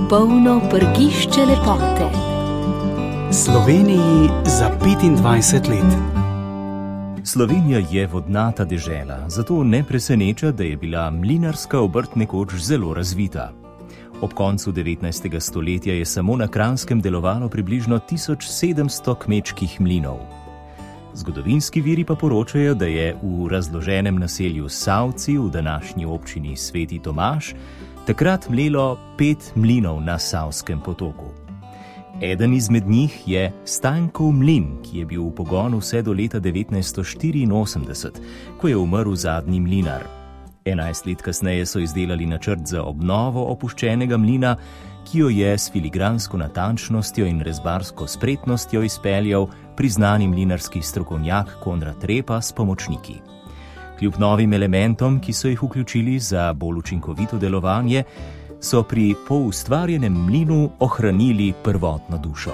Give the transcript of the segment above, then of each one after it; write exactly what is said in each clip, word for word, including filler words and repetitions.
Polno prgišče lepote. Sloveniji za petindvajset let. Slovenija je vodnata dežela, zato ne preseneča, da je bila mlinarska obrt nekoč zelo razvita. Ob koncu devetnajstega stoletja je samo na Kranjskem delovalo približno tisoč sedemsto kmečkih mlinov. Zgodovinski viri pa poročajo, da je v razloženem naselju Savci v današnji občini Sveti Tomaž takrat mlelo pet mlinov na Savskem potoku. Eden izmed njih je Stankov mlin, ki je bil v pogonu vse do leta devetnajststo štiriinosemdeset, ko je umrl zadnji mlinar. Enajst let kasneje so izdelali načrt za obnovo opuščenega mlina, ki jo je s filigransko natančnostjo in rezbarsko spretnostjo izpeljal priznani mlinarski strokovnjak Konrad Repa s pomočniki. Kljub novim elementom, ki so jih vključili za bolj učinkovito delovanje, so pri poustvarjenem mlinu ohranili prvotno dušo.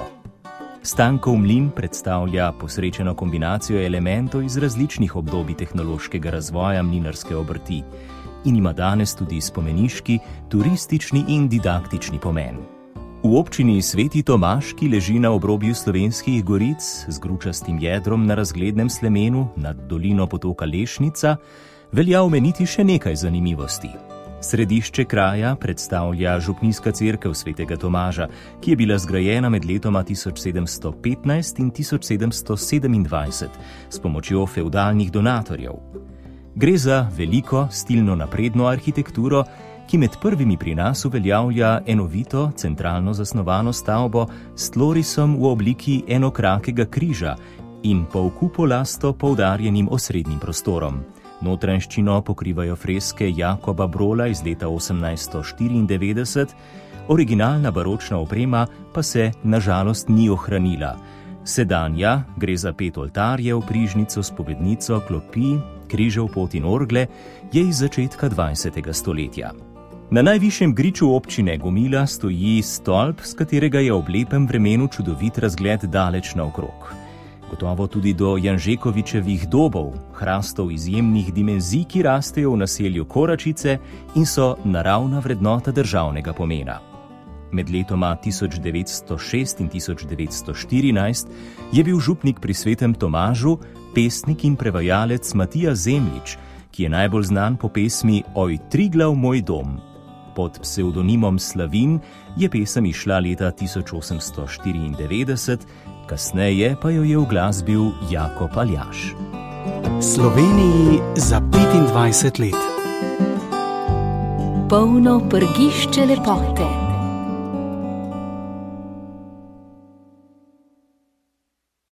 Stankov mlin predstavlja posrečeno kombinacijo elementov iz različnih obdobij tehnološkega razvoja mlinarske obrti in ima danes tudi spomeniški, turistični in didaktični pomen. V občini Sveti Tomaž, ki leži na obrobju Slovenskih goric z gručastim jedrom na razglednem slemenu nad dolino potoka Lešnica, velja omeniti še nekaj zanimivosti. Središče kraja predstavlja župnijska cerkev Svetega Tomaža, ki je bila zgrajena med letoma tisoč sedemsto petnajst in tisoč sedemsto sedemindvajset s pomočjo fevdalnih donatorjev. Gre za veliko, stilno napredno arhitekturo, ki med prvimi pri nas uveljavlja enovito, centralno zasnovano stavbo s tlorisom v obliki enokrakega križa in polkupolasto poudarjenim osrednjim prostorom. Notranjščino pokrivajo freske Jakoba Brola iz leta osemnajststo štiriindevetdeset, originalna baročna oprema pa se na žalost ni ohranila. Sedanja, gre za pet oltarjev, prižnico, spovednico, klopi, križev pot in orgle, je iz začetka dvajsetega stoletja. Na najvišjem griču občine Gomila stoji stolp, s katerega je ob lepem vremenu čudovit razgled daleč naokrog. Gotovo tudi do Janžekovičevih dobov, hrastov izjemnih dimenzij, ki rastejo v naselju Koračice in so naravna vrednota državnega pomena. Med letoma tisoč devetsto šest in tisoč devetsto štirinajst je bil župnik pri Svetem Tomažu pesnik in prevajalec Matija Zemljič, ki je najbolj znan po pesmi Oj, Triglav, moj dom. Pod psevdonimom Slavin je pesem izšla leta tisoč osemsto štiriindevetdeset, kasneje pa jo je uglasbil Jakob Aljaž. Sloveniji za petindvajset let. Polno prgišče lepote.